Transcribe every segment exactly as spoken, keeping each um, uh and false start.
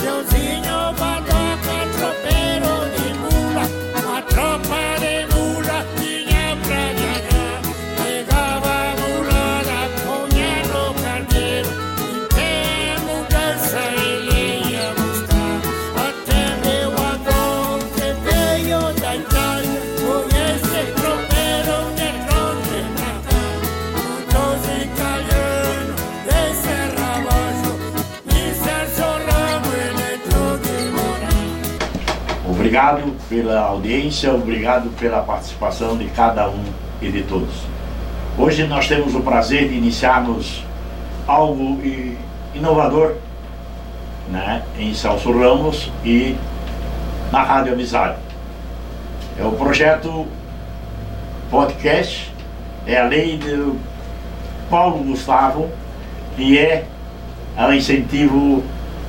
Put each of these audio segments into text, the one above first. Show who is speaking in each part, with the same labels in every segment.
Speaker 1: Leãozinho, Badoca, tropeiro de mula, a tropa de mula tinha pra viajar. Pegava a mulada, punha no carneiro, e tem mudança ele ia buscar. Até meu avô que veio da Itália, com esse tropeiro de longe pra cá. Muitos italianos de Serra Abaixo, e Celso Ramos eletrou de morar.
Speaker 2: Obrigado pela audiência, obrigado pela participação de cada um e de todos. Hoje nós temos o prazer de iniciarmos algo i- inovador, né, em Celso Ramos e na Rádio Amizade. É o projeto podcast, é a lei do Paulo Gustavo, que é o incentivo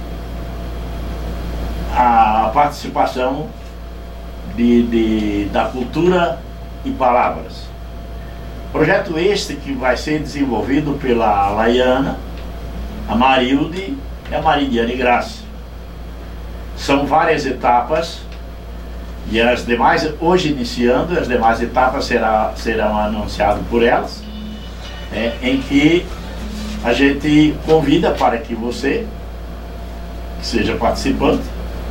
Speaker 2: à participação de, de, da cultura e palavras. Projeto este que vai ser desenvolvido pela Laiana, a Marilde e a Maridiane Graça. São várias etapas e as demais, hoje iniciando, as demais etapas será, serão anunciadas por elas, é, em que a gente convida para que você que seja participante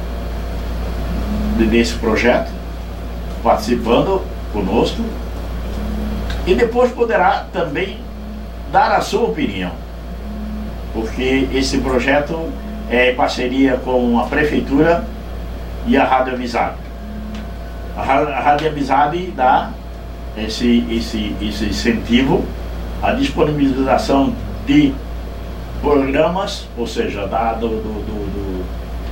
Speaker 2: desse projeto, participando conosco, e depois poderá também dar a sua opinião, porque esse projeto é em parceria com a Prefeitura e a Rádio Amizade. A Ra- a Rádio Amizade dá esse, esse, esse incentivo à disponibilização de programas, ou seja, da, do, do, do, do,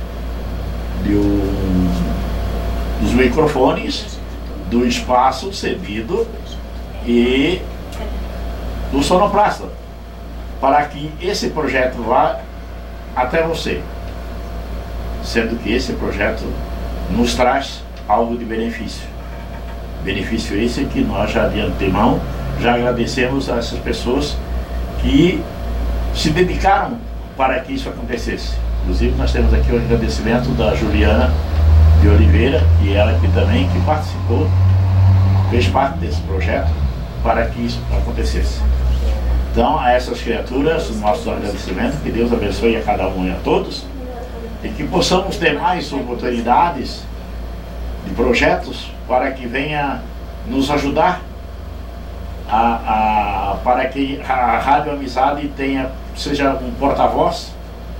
Speaker 2: do- dos microfones, do espaço cedido e do sonoplasta, para que esse projeto vá até você, sendo que esse projeto nos traz algo de benefício. Benefício esse que nós já de antemão já agradecemos a essas pessoas que se dedicaram para que isso acontecesse. Inclusive nós temos aqui o agradecimento da Juliana de Oliveira, que ela que também que participou, fez parte desse projeto para que isso acontecesse. Então, a essas criaturas, o nosso agradecimento, que Deus abençoe a cada um e a todos, e que possamos ter mais oportunidades de projetos para que venha nos ajudar a, a, para que a Rádio Amizade tenha, seja um porta-voz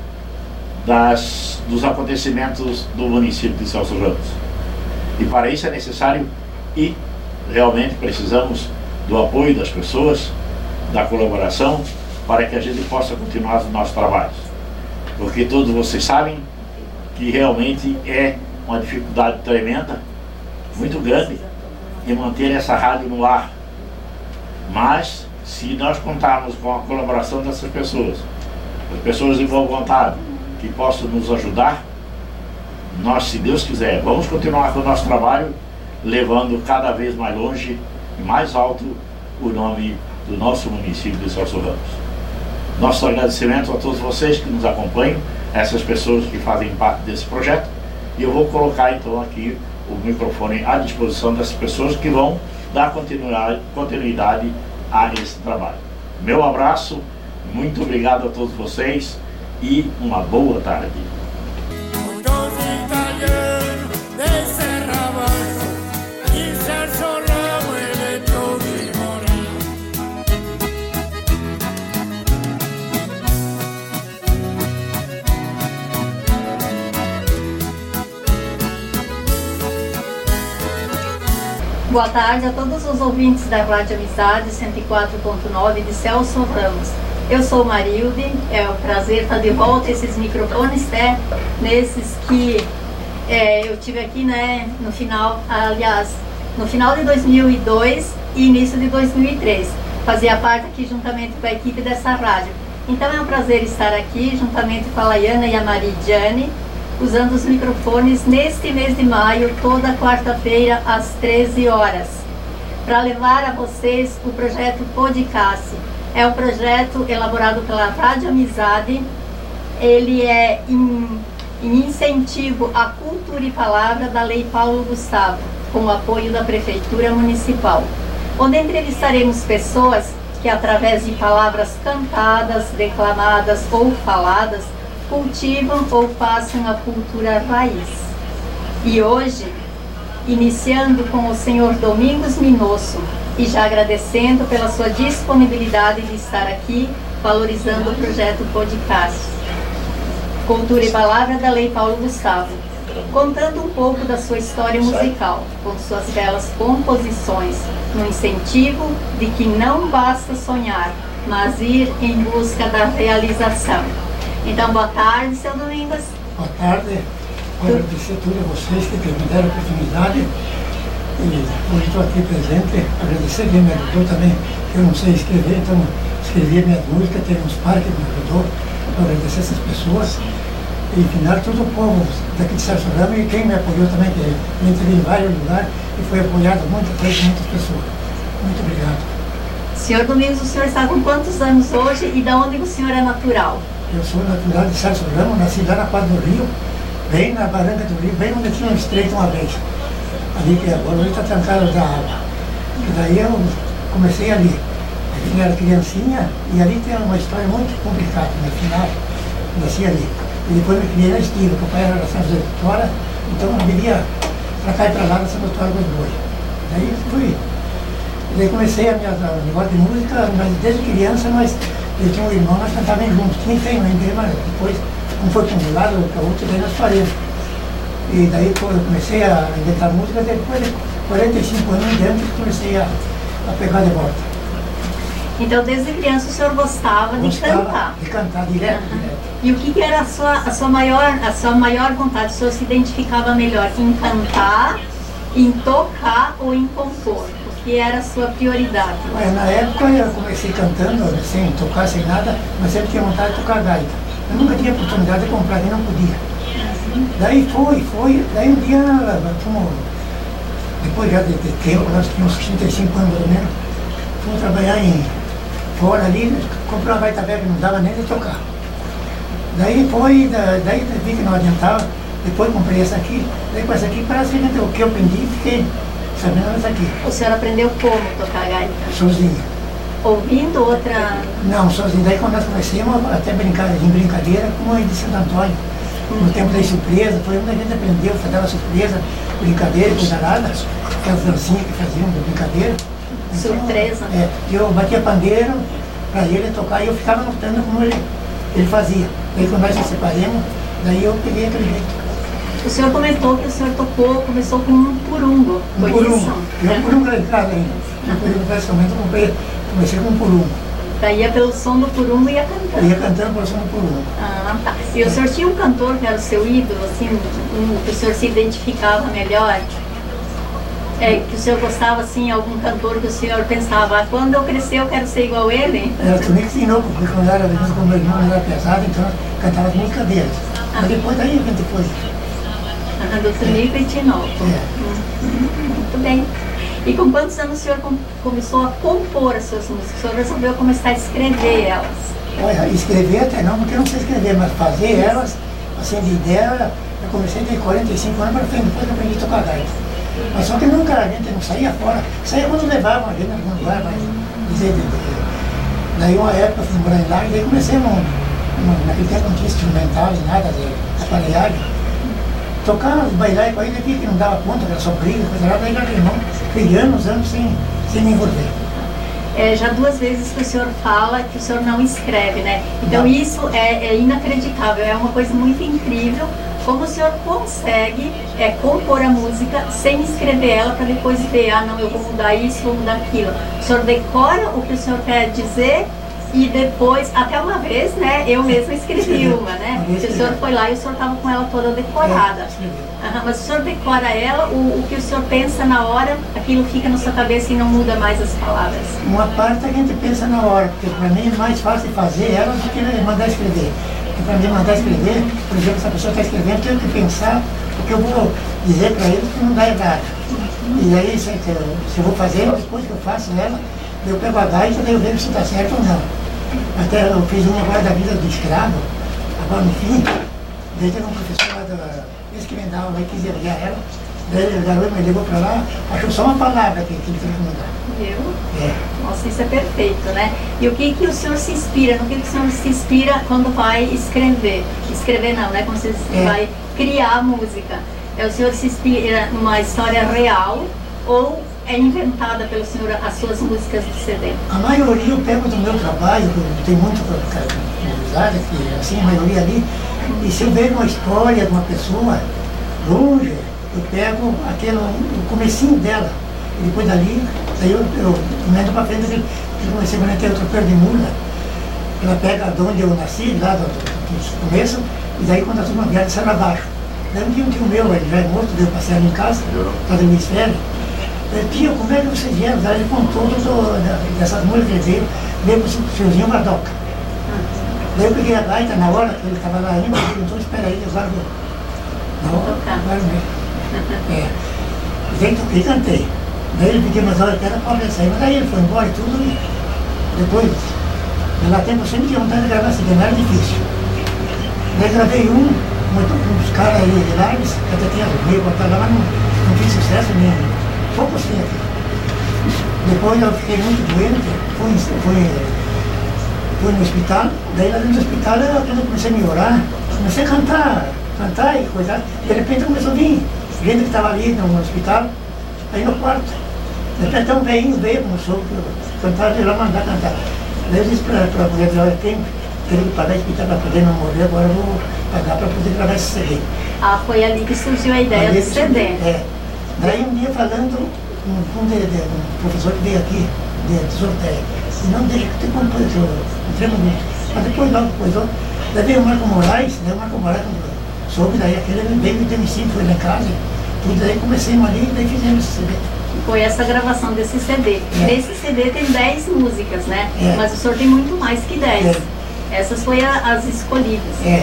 Speaker 2: das, dos acontecimentos do município de Celso Ramos. E para isso é necessário e realmente precisamos do apoio das pessoas, da colaboração, para que a gente possa continuar os nossos trabalhos. Porque todos vocês sabem que realmente é uma dificuldade tremenda, muito grande, em manter essa rádio no ar. Mas, se nós contarmos com a colaboração dessas pessoas, as pessoas de boa vontade, que possam nos ajudar, nós, se Deus quiser, vamos continuar com o nosso trabalho, levando cada vez mais longe e mais alto o nome do nosso município de Celso Ramos. Nosso agradecimento a todos vocês que nos acompanham, essas pessoas que fazem parte desse projeto, e eu vou colocar então aqui o microfone à disposição dessas pessoas que vão dar continuidade, continuidade a esse trabalho. Meu abraço, muito obrigado a todos vocês e uma boa tarde.
Speaker 1: Muitos italianos de Serra Abaixo, e Celso Ramos eletrou de morar.
Speaker 3: Boa tarde a todos os ouvintes da Rádio Amizade cento e quatro ponto nove de Celso Ramos. Eu sou Marilde, é um prazer estar de volta esses microfones, né? Nesses que é, eu tive aqui, né, no final, aliás, no final de dois mil e dois e início de dois mil e três. Fazia parte aqui juntamente com a equipe dessa rádio. Então é um prazer estar aqui juntamente com a Laiana e a Maridiane, usando os microfones neste mês de maio, toda quarta-feira às treze horas, para levar a vocês o projeto Podcast. É um projeto elaborado pela Rádio Amizade. Ele é em em incentivo à cultura e palavra da Lei Paulo Gustavo, com o apoio da Prefeitura Municipal, onde entrevistaremos pessoas que, através de palavras cantadas, declamadas ou faladas, cultivam ou passam a cultura raiz. E hoje, iniciando com o senhor Domingos Minosso, e já agradecendo pela sua disponibilidade de estar aqui, valorizando o projeto podcast Cultura e Palavra da Lei Paulo Gustavo, contando um pouco da sua história musical, com suas belas composições, no incentivo de que não basta sonhar, mas ir em busca da realização. Então, boa tarde, seu Domingos.
Speaker 4: Boa tarde. Quero agradecer a todos vocês que me deram a oportunidade. E hoje estou aqui presente. Agradecer quem me ajudou também. Eu não sei escrever, então escrevi a minha música. Tem uns pais que me ajudou. Então, agradecer essas pessoas. E, final, todo o povo daqui de Celso Ramos e quem me apoiou também, que me entrei em vários lugares e foi apoiado muitas vezes, muitas pessoas. Muito obrigado.
Speaker 3: Senhor Domingos, o senhor está com quantos anos hoje e de onde o senhor é natural?
Speaker 4: Eu sou natural de Celso Ramos, nasci lá na Quadra do Rio, bem na Barranca do Rio, bem onde tinha um estreito uma vez. Ali que agora hoje está trancado da água. E daí eu comecei ali. Eu era criancinha e ali tem uma história muito complicada. No final, eu nasci ali. E depois me criei na Estiva, porque o pai era da São José de Vitória, então eu vivia para cá e para lá na São Vitória dos Bois. Daí fui. Daí comecei a minha a negócio de música, mas desde criança nós, eu tinha um irmão, nós cantávamos juntos. Tinha tem ainda, mas depois, um foi para um lado, para o outro, daí nós paramos. E daí quando eu comecei a inventar música, depois de quarenta e cinco anos dentro, comecei a, a pegar de volta.
Speaker 3: Então, desde criança, o senhor gostava,
Speaker 4: Gostava
Speaker 3: de cantar?
Speaker 4: de cantar direto,
Speaker 3: Uhum.
Speaker 4: direto.
Speaker 3: E o que, que era a sua, a, sua maior, a sua maior vontade? O senhor se identificava melhor em cantar, em tocar ou em compor? O que era a sua prioridade?
Speaker 4: Mas na época eu comecei cantando, sem tocar, sem nada, mas sempre tinha vontade de tocar gaita. Eu nunca tinha oportunidade de comprar, nem não podia. Daí foi, foi, daí um dia, fomos, depois já de, de tempo, nós tínhamos trinta e cinco anos mais ou menos, fomos trabalhar em fora ali, comprei uma gaita velha que não dava nem de tocar. Daí foi, da, daí vi que não adiantava, depois comprei essa aqui, daí com essa aqui parece que o que eu aprendi, fiquei sabendo essa aqui.
Speaker 3: O senhor aprendeu como tocar gaita?
Speaker 4: Sozinho.
Speaker 3: Ouvindo outra...
Speaker 4: Não, sozinho. Daí quando nós começamos até brincar, em brincadeira, com a de Santo Antônio. No tempo da surpresa, foi onde a gente aprendeu, fazia surpresa, brincadeira, coisa nada, aquelas dancinhas que faziam de brincadeira. Então,
Speaker 3: Surpresa.
Speaker 4: É, eu batia pandeiro para ele tocar e eu ficava notando como ele, ele fazia. Daí quando nós nos separamos, daí eu peguei aquele jeito.
Speaker 3: O senhor comentou que o senhor tocou, começou com um purungo,
Speaker 4: Um
Speaker 3: foi
Speaker 4: purungo.
Speaker 3: isso?
Speaker 4: Eu um purungo era entrada ainda. Depois eu praticamente comprei, comecei com um purungo.
Speaker 3: Daí ia pelo som do purungo e ia cantando.
Speaker 4: Eu ia cantando por cima do purungo.
Speaker 3: Ah, tá. E o senhor tinha um cantor que era o seu ídolo, assim, um, que o senhor se identificava melhor? É, que o senhor gostava, assim, algum cantor que o senhor pensava, ah, quando eu crescer eu quero ser igual ele?
Speaker 4: Era o Tonico Tinoco, porque quando eu era menino, como meu irmão era pesado, então eu cantava as músicas deles. Mas depois daí a gente foi.
Speaker 3: Ah, do Tonico e Tinoco.
Speaker 4: É.
Speaker 3: Muito bem. E com quantos anos o senhor com, começou a compor as suas músicas? O senhor resolveu começar a escrever elas?
Speaker 4: Olha, escrever até não, porque eu não sei escrever, mas fazer elas, assim, de ideia, eu comecei de quarenta e cinco anos para frente, depois eu aprendi a tocar gaita. Mas só que nunca a gente não saía fora, saía quando levavam a gente em algum lugar, mas dizer, de, de, daí uma época eu fui morar lá e daí comecei, um, um, naquele tempo não tinha instrumental e nada de aparelhagem. Tocar, bailar com ele, eu vi que não dava conta, que era só briga, coisa lá, daí já irmão, fiquei anos, anos sem, sem me envolver.
Speaker 3: É, já duas vezes que o senhor fala que o senhor não escreve, né? Então
Speaker 4: Não.
Speaker 3: isso é, é inacreditável, é uma coisa muito incrível. Como o senhor consegue é, compor a música sem escrever ela para depois ver, ah não, eu vou mudar isso, vou mudar aquilo. O senhor decora o que o senhor quer dizer e depois, até uma vez, né, eu mesma escrevi uma, né?
Speaker 4: Uma vez
Speaker 3: O senhor foi lá e o senhor estava com ela toda decorada.
Speaker 4: É, escrevi.
Speaker 3: Aham, mas o senhor decora ela, o, o que o senhor pensa na hora, aquilo fica na sua cabeça e não muda mais as palavras.
Speaker 4: Uma parte a gente pensa na hora, porque para mim é mais fácil fazer ela do que mandar escrever. Porque para mim mandar escrever, por exemplo, se a pessoa está escrevendo, eu tenho que pensar o que eu vou dizer para ele que não dá errado. E aí, se eu, se eu vou fazer, depois que eu faço ela, eu pego a gaita, daí eu vejo se está certo ou não. Até eu fiz uma agora da vida do escravo, agora no fim, Daí teve um professor lá, da, esse que me dava aula, quis avaliar ela. Daí o garoto me levou para lá, achou só uma palavra que, que ele queria mudar.
Speaker 3: Viu?
Speaker 4: É.
Speaker 3: Nossa, isso é perfeito, né? E o que, que o senhor se inspira? No que, que o senhor se inspira quando vai escrever? Escrever não, né? Quando você
Speaker 4: É.
Speaker 3: vai criar música. É, o senhor se inspira numa história real ou é inventada pelo senhor as suas músicas do C D?
Speaker 4: A maioria eu pego do meu trabalho, eu tenho muito amizade, que assim, a maioria ali, e se eu vejo uma história de uma pessoa longe, eu pego aquele, o comecinho dela, e depois dali, daí eu, eu emendo para frente, eu comecei quando eu tenho outro pé de mula, ela pega de onde eu nasci, lá do, do, do começo, e daí quando a turma vier, sai lá abaixo. Daí um dia um tio meu, ele já é morto, deu passear em casa, lá do hemisfério. Tio, como é que vocês vieram? Daí ele contou tudo dessas músicas que ele veio, veio com o tiozinho Madoca. Daí eu peguei a gaita na hora que ele estava lá ainda, ele perguntou, espera aí, eu guardo. Não, agora mesmo. É. Daí toquei e cantei. Daí ele pediu, mas olha, era para sair, mas aí ele foi embora e tudo, e depois, naquele tempo eu sempre tinha vontade de gravar assim, não era difícil. Daí gravei um, com uns caras ali de Lages, que até tinha meio cortado lá, mas não, não fiz sucesso nenhum. Poucos sim aqui. Depois eu fiquei muito doente, fui, fui, fui no hospital, daí lá dentro do hospital, eu, quando eu comecei a melhorar, comecei a cantar, cantar e coisa, de repente começou a vir gente que estava ali no hospital, aí no quarto. De repente um velhinho veio, começou a cantar e lá mandar cantar. Daí eu disse para a mulher, olha, tem que pagar o hospital para poder não morrer, agora eu vou pagar para poder gravar esse C D.
Speaker 3: Ah, foi ali que surgiu a ideia
Speaker 4: Ali
Speaker 3: do C D.
Speaker 4: É. Daí um dia falando, um, um, de, de, um professor que veio aqui, de, de sorteio, disse, não deixa que tem compositor, entremos muito. Mas depois logo coisou. Daí veio o Marco Moraes, daí o Marco Moraes soube, daí aquele veio me demitir, foi lá em casa, tudo, daí comecemos ali e daí fizemos esse C D.
Speaker 3: Foi essa gravação desse C D.
Speaker 4: É.
Speaker 3: Nesse C D tem dez músicas, né?
Speaker 4: É.
Speaker 3: Mas o senhor tem muito mais que dez.
Speaker 4: É.
Speaker 3: Essas foram as escolhidas.
Speaker 4: É.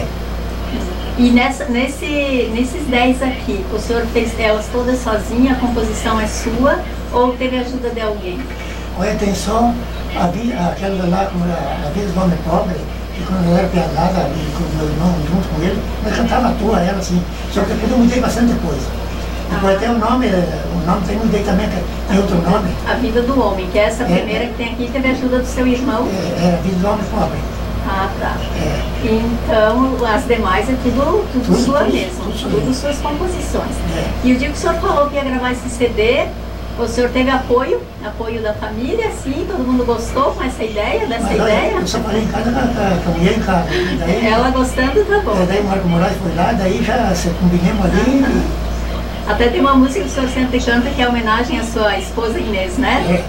Speaker 3: E nessa, nesse, nesses dez aqui, o senhor fez elas todas sozinha, a composição é sua ou teve ajuda de alguém?
Speaker 4: Olha, tem só a vi, aquela lá, como a, a vida do homem pobre, que quando eu era piazada, e com o meu irmão junto com ele, eu cantava à toa ela assim, só que depois eu mudei bastante coisa. Depois
Speaker 3: Ah.
Speaker 4: até o nome, o nome tem mudei também, que tem outro nome,
Speaker 3: A Vida do Homem, que é essa
Speaker 4: É.
Speaker 3: primeira que tem aqui, teve ajuda do seu irmão.
Speaker 4: é, era a vida do homem pobre.
Speaker 3: Ah, tá.
Speaker 4: É.
Speaker 3: Então, as demais é tudo, tudo,
Speaker 4: Tudo,
Speaker 3: sua
Speaker 4: tudo,
Speaker 3: mesmo,
Speaker 4: tudo sua
Speaker 3: tudo
Speaker 4: mesmo.
Speaker 3: suas composições.
Speaker 4: É.
Speaker 3: E o dia que o senhor falou que ia gravar esse C D, o senhor teve apoio, apoio da família, sim, todo mundo gostou com essa ideia, dessa
Speaker 4: Mas, olha,
Speaker 3: ideia?
Speaker 4: eu só falei em casa com a, com a- com a mulher em casa. E daí,
Speaker 3: Ela gostando, tá bom.
Speaker 4: é, daí o Marco Moraes foi lá, daí já se combinamos ali. e-
Speaker 3: Até tem uma música que o senhor sempre canta que é homenagem à sua esposa Inês, né?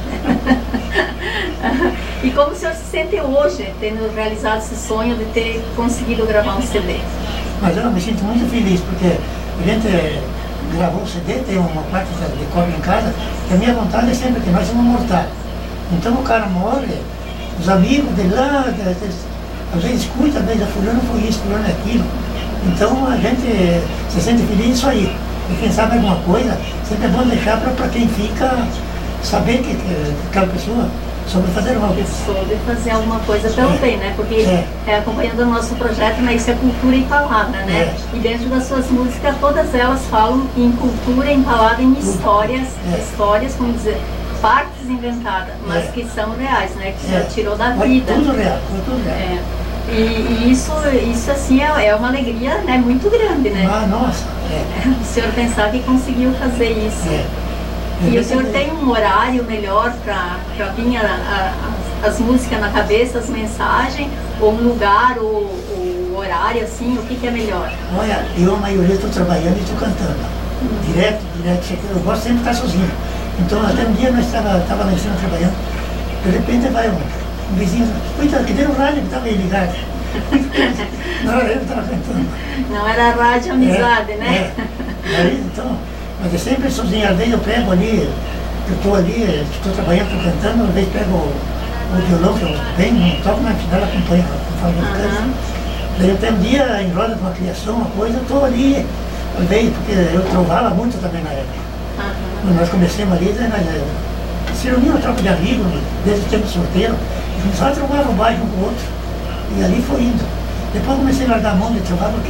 Speaker 4: É.
Speaker 3: E como o senhor se sente hoje, tendo realizado esse sonho de ter conseguido gravar um C D?
Speaker 4: Mas eu me sinto muito feliz, porque a gente eh, gravou o C D, tem uma parte de cópia em casa, e a minha vontade é sempre que nós vamos mortar. Então o cara morre, os amigos de lá, de, de, às vezes escuta, às vezes a fulano foi isso, fulano é aquilo. Então a gente eh, se sente feliz isso aí. E quem sabe alguma coisa, sempre é bom deixar para quem fica saber que, que aquela pessoa soube fazer algo.
Speaker 3: Soube fazer alguma coisa também, né? Porque
Speaker 4: É.
Speaker 3: é, acompanhando o nosso projeto, né, isso é cultura em palavra, né?
Speaker 4: É.
Speaker 3: E dentro das suas músicas, todas elas falam em cultura, em palavra, em histórias,
Speaker 4: É.
Speaker 3: histórias, como dizer, partes inventadas, mas
Speaker 4: É.
Speaker 3: que são reais, né? Que o
Speaker 4: É.
Speaker 3: senhor tirou da
Speaker 4: Foi
Speaker 3: vida.
Speaker 4: tudo real, foi tudo real.
Speaker 3: É. E, e isso, isso assim é, é uma alegria, né, muito grande, né?
Speaker 4: Ah, nossa, é.
Speaker 3: O senhor pensar que conseguiu fazer isso.
Speaker 4: é.
Speaker 3: E o senhor tem um horário melhor para vir a, a, as, as músicas na cabeça, as mensagens, ou um lugar, ou, ou horário, assim, o que, que é melhor?
Speaker 4: Olha, eu a maioria estou trabalhando e estou cantando. Direto, direto. Eu gosto sempre de estar sozinho. Então até um dia nós estava tava lá em cima trabalhando, de repente vai um, um vizinho, cuidado, que deu um rádio que estava aí ligado. Na hora eu estava cantando.
Speaker 3: Não era rádio amizade,
Speaker 4: É,
Speaker 3: né?
Speaker 4: é. Aí, então, mas é sempre sozinho, às vezes eu pego ali, eu estou ali, estou trabalhando, estou cantando, às vezes pego o, o violão que eu venho, não toco, mas afinal acompanho, conforme eu canto.
Speaker 3: Aham.
Speaker 4: Daí eu tenho um dia em roda de uma criação, uma coisa, eu estou ali, às vezes, porque eu trovava muito também na época.
Speaker 3: Aham.
Speaker 4: Quando nós começamos ali, né, nós, eh, se reuniam uma tropa de amigos, desde o tempo solteiro, e começavam a trovar um bairro um com o outro. E ali foi indo. Depois eu comecei a largar a mão de trovar, porque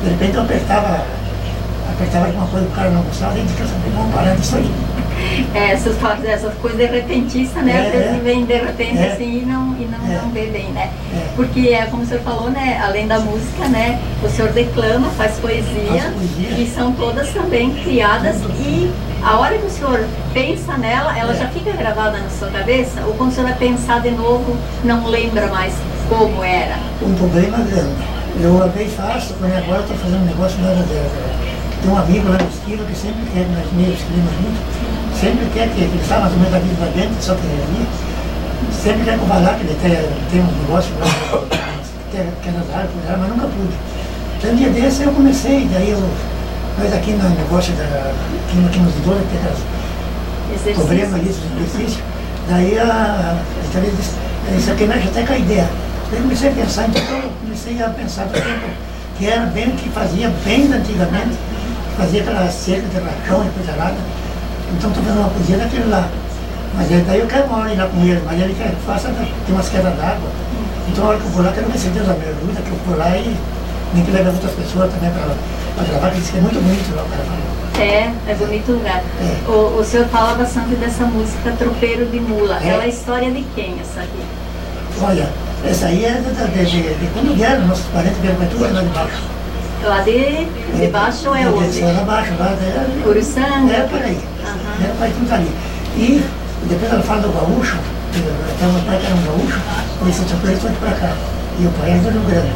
Speaker 4: De repente eu apertava, apertava alguma coisa, o cara não gostava, e disse, vamos parar disso aí.
Speaker 3: É, essas, essas coisas repentistas, né?
Speaker 4: É,
Speaker 3: Às vezes
Speaker 4: é.
Speaker 3: vem de repente
Speaker 4: É.
Speaker 3: assim e não, e não,
Speaker 4: É.
Speaker 3: não vê bem, né?
Speaker 4: É.
Speaker 3: Porque é como o senhor falou, né? Além da música, né? O senhor declama, faz poesia,
Speaker 4: Faz poesia.
Speaker 3: e são todas também criadas, e a hora que o senhor pensa nela, ela
Speaker 4: É.
Speaker 3: já fica gravada na sua cabeça, ou quando o senhor vai pensar de novo, não lembra mais como era?
Speaker 4: Um problema grande. Eu uma vez faço, mas agora estou fazendo um negócio na hora dela. Tem um amigo lá no Esquilo que sempre quer, nós meio escrevemos muito, sempre quer que ele está mais ou menos aqui pra dentro, só que ali, sempre quer que eu vá lá, que ele tem, tem um negócio lá, que é aquelas árvores lá, mas nunca pude. Então, um dia desse eu comecei, daí eu, nós aqui no negócio da, aqui no Quimos de Douro, que tem aquelas
Speaker 3: Exercício.
Speaker 4: problemas ali, dos exercícios, daí a, a Thalia disse, isso aqui mexe até com a ideia. Daí eu comecei a pensar, então eu comecei a pensar do tempo que era bem o que fazia bem antigamente, fazia aquela cerca de rachão e coisa nada. Então estou fazendo uma poesia daquele lá. Mas aí, daí eu quero uma hora ir lá com ele, mas ele quer que faça, tem umas quedas d'água. Então a hora que eu vou lá, quero ver se Deus me ajuda, que eu vou lá e nem que leve outras pessoas também para gravar, que diz que é muito bonito lá o cara falou.
Speaker 3: É, é bonito o lugar.
Speaker 4: É.
Speaker 3: O, o senhor fala bastante dessa música Tropeiro de Mula.
Speaker 4: É.
Speaker 3: Ela é a história de quem, essa aqui?
Speaker 4: Olha, essa aí é de, de, de, de quando vieram, nossos parentes vieram para tudo lá de baixo.
Speaker 3: Lá de, de baixo é onde?
Speaker 4: Lá abaixo, lá de...
Speaker 3: Uruçanga?
Speaker 4: É por aí.
Speaker 3: Aham.
Speaker 4: É para tudo ali. E depois ela fala do gaúcho, que até meu pai que era um gaúcho, e esse tropeiro foi para cá. E o pai era do Rio Grande.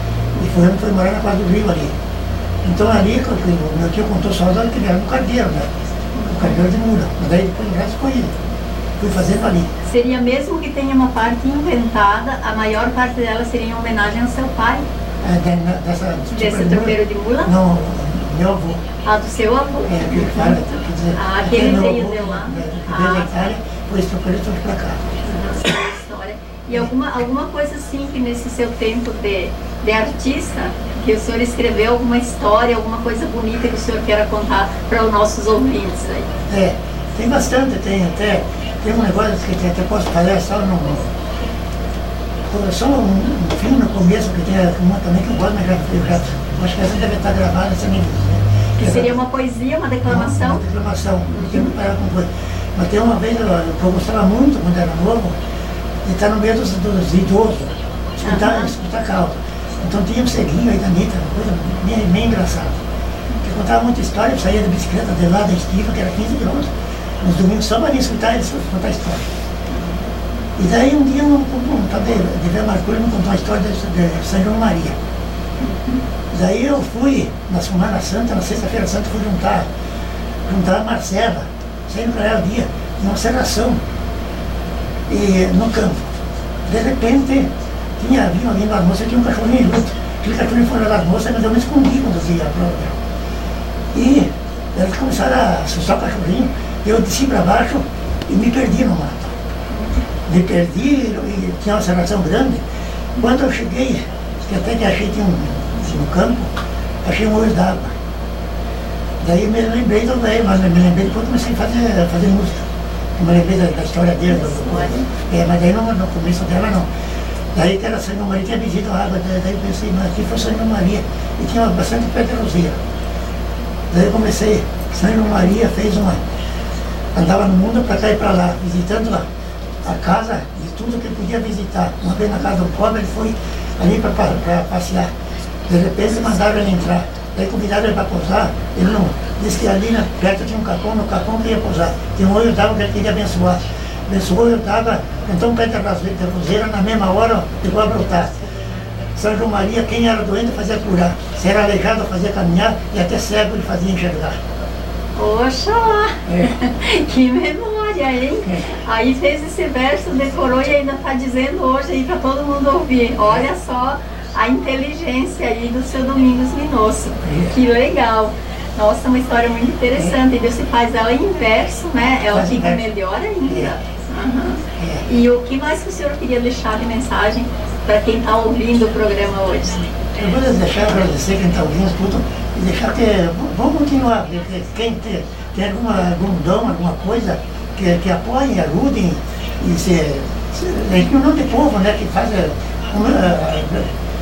Speaker 4: E foi onde foi morar na quadra do Rio ali. Então ali, o meu tio contou só que ele era um cargueiro, né? Um cargueiro de mula. Mas daí depois o resto foi, fui fazendo ali.
Speaker 3: Seria mesmo que tenha uma parte inventada, a maior parte dela seria em homenagem ao seu pai,
Speaker 4: É, de- dessa,
Speaker 3: desse tropeiro de mula?
Speaker 4: Não, meu avô.
Speaker 3: Ah, do seu avô?
Speaker 4: É, que ele fala, quer dizer,
Speaker 3: Ah,
Speaker 4: até
Speaker 3: aquele
Speaker 4: meu
Speaker 3: veio
Speaker 4: avô,
Speaker 3: de lá.
Speaker 4: né, que
Speaker 3: Ah,
Speaker 4: veio da
Speaker 3: tá.
Speaker 4: Itália, foi esse tropeiro trouxe para cá.
Speaker 3: Nossa, que história. E alguma, alguma coisa assim que nesse seu tempo de, de artista, que o senhor escreveu alguma história, alguma coisa bonita que o senhor queira contar para os nossos ouvintes aí?
Speaker 4: É, tem bastante, tem até, tem um negócio que tem, até posso falar só no, só um, um filme no começo que tem uma também que eu gosto, mas já, eu já acho que essa deve estar gravada, essa nem
Speaker 3: Que seria uma poesia, uma declamação?
Speaker 4: Uma, uma declamação, não tem muito para com coisa. Mas tem uma vez eu, eu gostava muito, quando era novo, de estar no meio dos, dos idosos, escutar,
Speaker 3: Aham.
Speaker 4: escutar causa. Então tinha um ceguinho aí da Anitta, uma coisa meio, meio engraçada. Eu contava muita história, eu saía da bicicleta de lá da estiva, que era quinze quilômetros, nos domingos só para escutar e contar história. E daí um dia um, um, um tal de, de Vé Marconi me contou a história de, de São João Maria. Daí eu fui na Semana Santa, na sexta-feira santa, fui juntar, juntar a Marcela, saindo para ela o dia, numa serração, e no campo. De repente, tinha vindo ali nas moças, tinha um cachorrinho junto. Aquele cachorrinho foi lá nas moças, mas eu me escondi quando eu via a prova dela. E elas começaram a assustar o cachorrinho, eu desci para baixo e me perdi no mato. Me perdi e tinha uma serração grande. Quando eu cheguei, que até que achei tinha um no campo, achei um olho d'água. Daí me lembrei do velho, mas me lembrei depois comecei a fazer, a fazer música. Eu me lembrei da, da história dele, do, do, é, mas daí no, no começo dela não. Daí que era São João Maria, tinha visita a água, daí eu pensei, mas aqui foi São João Maria, e tinha bastante pedra roseira. Daí eu comecei, São João Maria fez uma, andava no mundo para cá e para lá, visitando a, a casa de tudo que ele podia visitar. Uma vez na casa do pobre, ele foi ali para passear. De repente mandaram ele entrar. Daí convidaram ele para pousar. Ele não. Disse que ali né, perto tinha um capão, no capão que ia pousar. Tinha um olho d'água que ele queria abençoar. Abençoou o olho d'água, então um pé de roseira, na mesma hora pegou a brotar. São João Maria, quem era doente fazia curar. Se era aleijado fazia caminhar e até cego ele fazia enxergar.
Speaker 3: Oxalá!
Speaker 4: É.
Speaker 3: Que memória, hein?
Speaker 4: É.
Speaker 3: Aí fez esse verso, decorou e ainda está dizendo hoje aí para todo mundo ouvir. Olha só a inteligência aí do seu Domingos Minosso.
Speaker 4: É.
Speaker 3: Que legal! Nossa, uma história muito interessante. E você faz ela em verso, né? Ela
Speaker 4: Faz em
Speaker 3: fica
Speaker 4: verso.
Speaker 3: melhor ainda.
Speaker 4: É.
Speaker 3: Aham.
Speaker 4: É.
Speaker 3: E o que mais que o senhor queria deixar de mensagem para quem está ouvindo o programa hoje?
Speaker 4: Eu vou deixar agradecer quem está ouvindo tudo e deixar que. Vamos continuar. que Quem tem, tem alguma, algum dom, alguma coisa, que, que apoiem, ajudem e se. se em nome do povo, né? Que faz. é, uma,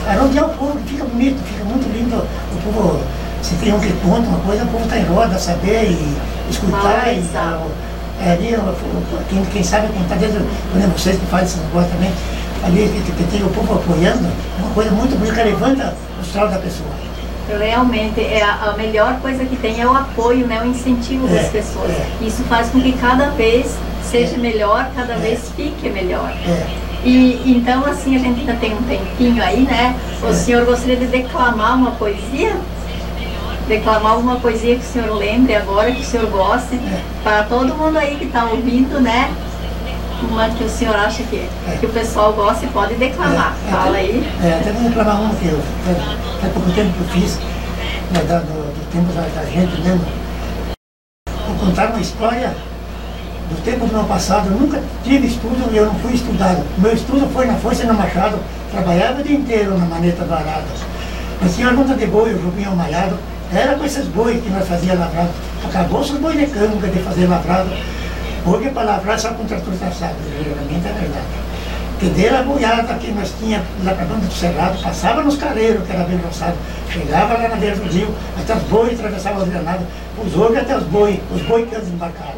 Speaker 4: a rodear o povo, fica bonito, fica muito lindo. O povo, se tem um que conta uma coisa, o povo está em roda, saber e escutar.
Speaker 3: Ah,
Speaker 4: e, é, ali, quem, quem sabe contar, desde quando vocês que fazem esse negócio também, ali que, que tem o povo apoiando, uma coisa muito bonita que levanta o astral da pessoa.
Speaker 3: Realmente, é a, a melhor coisa que tem é o apoio, né, o incentivo
Speaker 4: é,
Speaker 3: das pessoas.
Speaker 4: É.
Speaker 3: Isso faz com que cada vez seja
Speaker 4: é.
Speaker 3: melhor, cada
Speaker 4: é.
Speaker 3: vez fique melhor.
Speaker 4: É.
Speaker 3: E então, assim, a gente ainda tem um tempinho aí, né? O é. senhor gostaria de declamar uma poesia? Declamar alguma poesia que o senhor lembre agora, que o senhor goste, é. para todo mundo aí que está ouvindo, né? Uma que o senhor acha que, é. que o pessoal gosta e pode declamar. É. Fala aí.
Speaker 4: É, até vou declamar uma que eu, há pouco tempo que eu fiz, né, do, do tempo da, da gente mesmo. Vou contar uma história do tempo do meu passado. Eu nunca tive estudo e eu não fui estudado. Meu estudo foi na Força e no Machado, trabalhava o dia inteiro na maneta do arado. Nós tínhamos a luta de boi, o jupinho malhado. Era com esses bois que nós fazíamos lavrado. Acabou-se os bois de canga de fazer lavrado. Hoje para lavrar só com trator traçado, geralmente é verdade. Que dera a boiada que nós tínhamos lá para banda do Cerrado, passava nos careiros, que era bem roçado, chegava lá na beira do rio, até os bois atravessavam as granadas, os ogros até os bois, os bois que desembarcaram.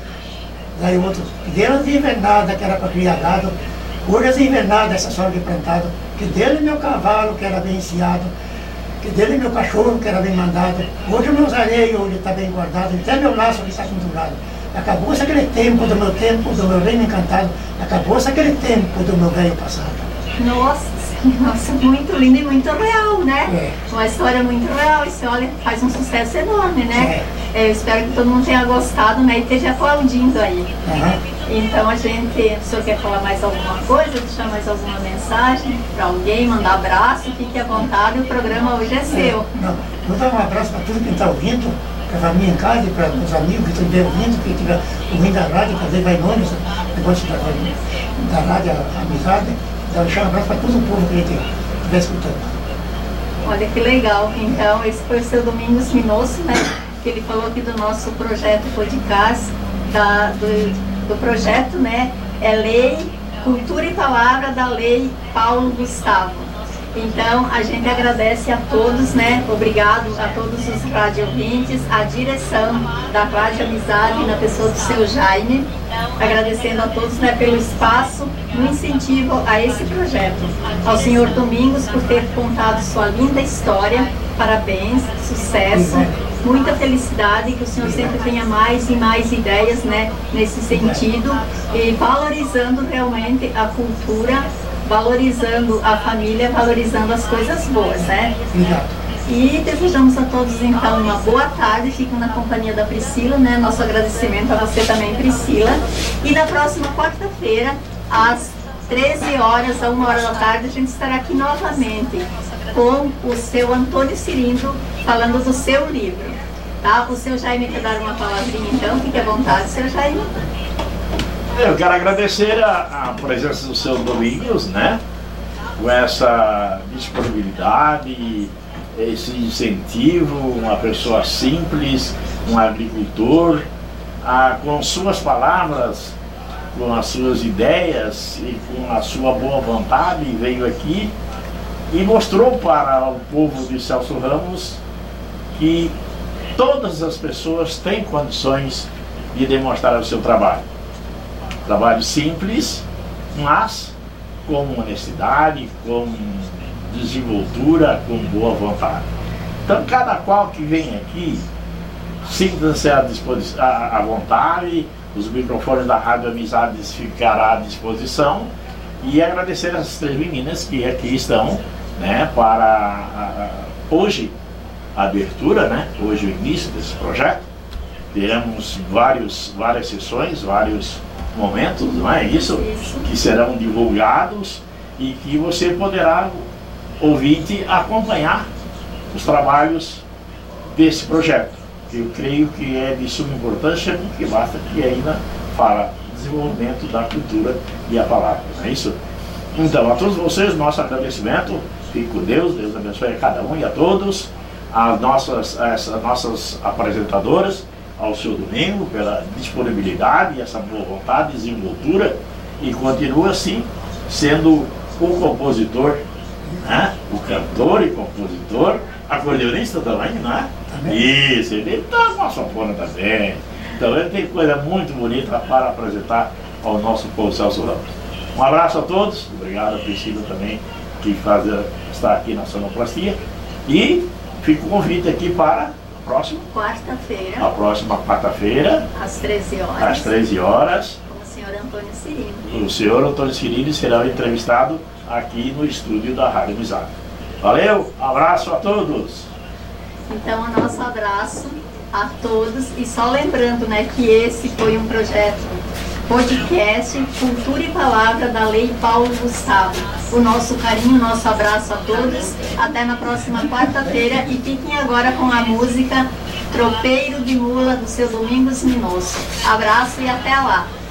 Speaker 4: Daí outros, que deram de invernada, que era para criar gado, hoje as invernadas, essa sorte de plantado, que dele meu cavalo, que era bem ensiado, que dele meu cachorro, que era bem mandado, hoje o meu zareio, onde está bem guardado, até meu laço que está pendurado. Acabou-se aquele tempo do meu tempo, do meu reino encantado, acabou-se aquele tempo do meu velho passado.
Speaker 3: Nossa, nossa, muito lindo e muito real, né?
Speaker 4: É.
Speaker 3: Uma história muito real, isso olha, faz um sucesso enorme, né?
Speaker 4: É.
Speaker 3: Eu espero que todo mundo tenha gostado, né? E esteja aplaudindo aí.
Speaker 4: Uhum.
Speaker 3: Então a gente, o senhor quer falar mais alguma coisa, deixar mais alguma mensagem para alguém, mandar abraço, fique à vontade, o programa hoje é seu.
Speaker 4: É. Não, vou dar um abraço para todo quem está ouvindo, para a família em casa, para os amigos que estiverem ouvindo, que estiver ouvindo a rádio, fazer vai no ônibus, negócio da, da rádio Amizade, então deixar um abraço para todo o povo que a gente estiver escutando.
Speaker 3: Olha que legal, então esse foi o seu Domingos Minosso, né? Que ele falou aqui do nosso projeto podcast, da, do, do projeto, né? É Lei, Cultura e Palavra da Lei Paulo Gustavo. Então, a gente agradece a todos, né? Obrigado a todos os rádio ouvintes, a direção da Rádio Amizade, na pessoa do seu Jaime, agradecendo a todos, né, pelo espaço, no incentivo a esse projeto. Ao senhor Domingos por ter contado sua linda história, parabéns, sucesso, muita felicidade, que o senhor sempre tenha mais e mais ideias, né, nesse sentido, e valorizando realmente a cultura, valorizando a família, valorizando as coisas boas, né?
Speaker 4: Obrigado.
Speaker 3: E desejamos a todos, então, uma boa tarde. Fiquem na companhia da Priscila, né? Nosso agradecimento a você também, Priscila. E na próxima quarta-feira, às treze horas, a uma hora da tarde, a gente estará aqui novamente com o seu Antônio Cirindo, falando do seu livro. Tá? O seu Jaime quer dar uma palavrinha, então? Fique à vontade, seu Jaime.
Speaker 2: Eu quero agradecer a, a presença do seu Domingos, né? Com essa disponibilidade, esse incentivo, uma pessoa simples, um agricultor, a, com suas palavras, com as suas ideias e com a sua boa vontade, veio aqui e mostrou para o povo de Celso Ramos que todas as pessoas têm condições de demonstrar o seu trabalho. Trabalho simples, mas com honestidade, com desenvoltura, com boa vontade. Então, cada qual que vem aqui, sinta-se à, à, à vontade, os microfones da Rádio Amizades ficarão à disposição, e agradecer as três meninas que aqui estão, né, para a, a, hoje a abertura, né, hoje o início desse projeto. Teremos vários, várias sessões, vários momentos, não é isso?
Speaker 3: Isso. Que
Speaker 2: serão divulgados e que você poderá, ouvinte, acompanhar os trabalhos desse projeto, que eu creio que é de suma importância, porque basta que ainda fala desenvolvimento da cultura e a palavra, não é isso? Então, a todos vocês, nosso agradecimento, fique com Deus, Deus abençoe a cada um e a todos, as nossas, as nossas apresentadoras, ao seu Domingo, pela disponibilidade, essa boa vontade, desenvoltura, e continua assim, sendo o compositor né? O cantor e compositor, acordeonista também, não é?
Speaker 4: Também.
Speaker 2: Isso, ele toca uma sanfona também. Então ele tem coisa muito bonita para apresentar ao nosso povo Celso Ramos. Um abraço a todos, obrigado a Priscila também, que faz, está aqui na sonoplastia. E fica o convite aqui para a próxima
Speaker 3: Quarta-feira,
Speaker 2: a próxima quarta-feira,
Speaker 3: às treze horas,
Speaker 2: às treze horas.
Speaker 3: com o senhor Antônio Cirino.
Speaker 2: O senhor Antônio Cirino será entrevistado aqui no estúdio da Rádio Amizade. Valeu, abraço a todos!
Speaker 3: Então, o nosso abraço a todos. E só lembrando, né, que esse foi um projeto podcast Cultura e Palavra da Lei Paulo Gustavo. O nosso carinho, o nosso abraço a todos. Até na próxima quarta-feira. E fiquem agora com a música Tropeiro de Mula, do seu Domingos Minosso. Abraço e até lá!